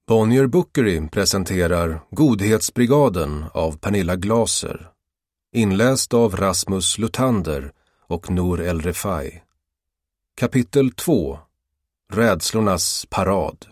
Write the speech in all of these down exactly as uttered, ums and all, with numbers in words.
Bonnier Bookery presenterar Godhetsbrigaden av Pernilla Glaser. Inläst av Rasmus Lutander och Nour El Refai. Kapitel två. Rädslornas parad.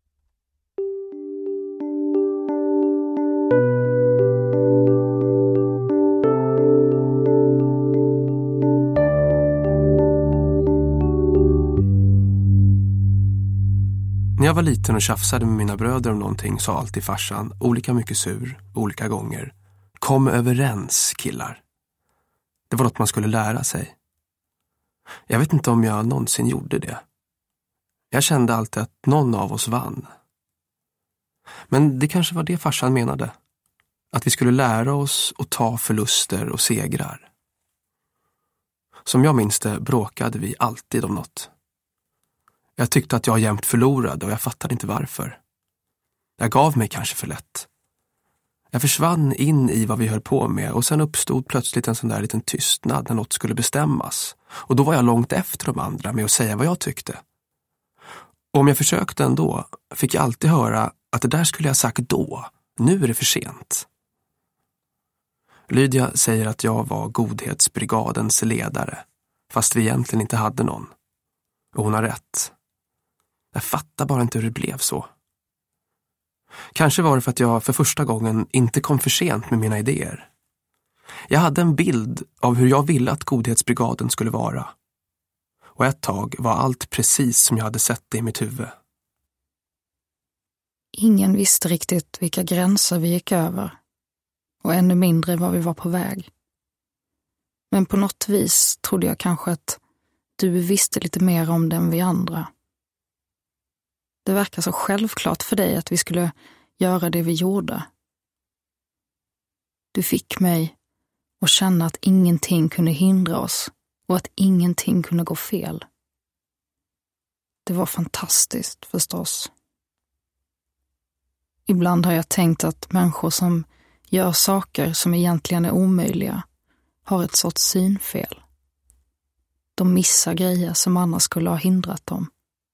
När jag var liten och tjafsade med mina bröder om någonting sa alltid farsan, olika mycket sur, olika gånger: kom överens, killar. Det var något man skulle lära sig. Jag vet inte om jag någonsin gjorde det. Jag kände alltid att någon av oss vann. Men det kanske var det farsan menade. Att vi skulle lära oss att ta förluster och segrar. Som jag minns det bråkade vi alltid om något. Jag tyckte att jag jämt förlorade och jag fattade inte varför. Jag gav mig kanske för lätt. Jag försvann in i vad vi höll på med och sen uppstod plötsligt en sån där liten tystnad när något skulle bestämmas. Och då var jag långt efter de andra med att säga vad jag tyckte. Och om jag försökte ändå fick jag alltid höra att det där skulle jag sagt då. Nu är det för sent. Lydia säger att jag var Godhetsbrigadens ledare, fast vi egentligen inte hade någon. Och hon har rätt. Jag fattar bara inte hur det blev så. Kanske var det för att jag för första gången inte kom för sent med mina idéer. Jag hade en bild av hur jag ville att Godhetsbrigaden skulle vara. Och ett tag var allt precis som jag hade sett det i mitt huvud. Ingen visste riktigt vilka gränser vi gick över. Och ännu mindre var vi var på väg. Men på något vis trodde jag kanske att du visste lite mer om det än vi andra. Det verkar så självklart för dig att vi skulle göra det vi gjorde. Du fick mig att känna att ingenting kunde hindra oss och att ingenting kunde gå fel. Det var fantastiskt förstås. Ibland har jag tänkt att människor som gör saker som egentligen är omöjliga har ett sorts synfel. De missar grejer som annars skulle ha hindrat dem.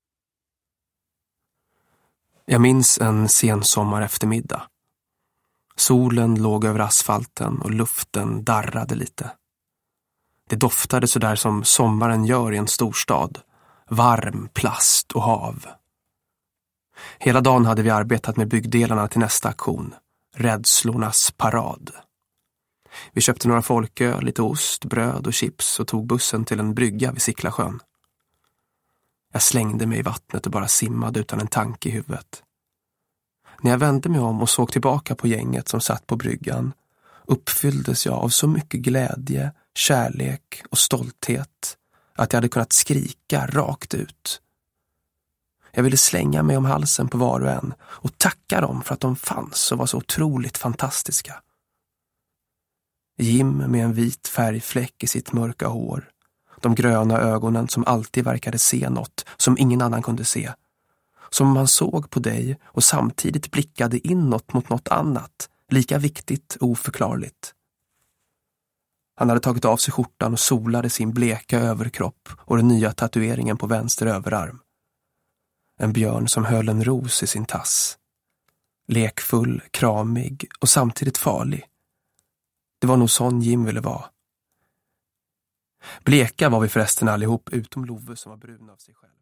Jag minns en sen sommar eftermiddag. Solen låg över asfalten och luften darrade lite. Det doftade så där som sommaren gör i en storstad. Varm plast och hav. Hela dagen hade vi arbetat med byggdelarna till nästa aktion. Rädslornas parad. Vi köpte några folköl, lite ost, bröd och chips och tog bussen till en brygga vid Sicklasjön. Jag slängde mig i vattnet och bara simmade utan en tanke i huvudet. När jag vände mig om och såg tillbaka på gänget som satt på bryggan uppfylldes jag av så mycket glädje, kärlek och stolthet att jag hade kunnat skrika rakt ut. Jag ville slänga mig om halsen på var och en och tacka dem för att de fanns och var så otroligt fantastiska. Jim med en vit färgfläck i sitt mörka hår. De gröna ögonen som alltid verkade se något som ingen annan kunde se. Som man såg på dig och samtidigt blickade inåt mot något annat, lika viktigt och oförklarligt. Han hade tagit av sig skjortan och solade sin bleka överkropp och den nya tatueringen på vänster överarm. En björn som höll en ros i sin tass. Lekfull, kramig och samtidigt farlig. Det var nog sån Jim ville vara. Bleka var vi förresten allihop utom Love som var brun av sig själv.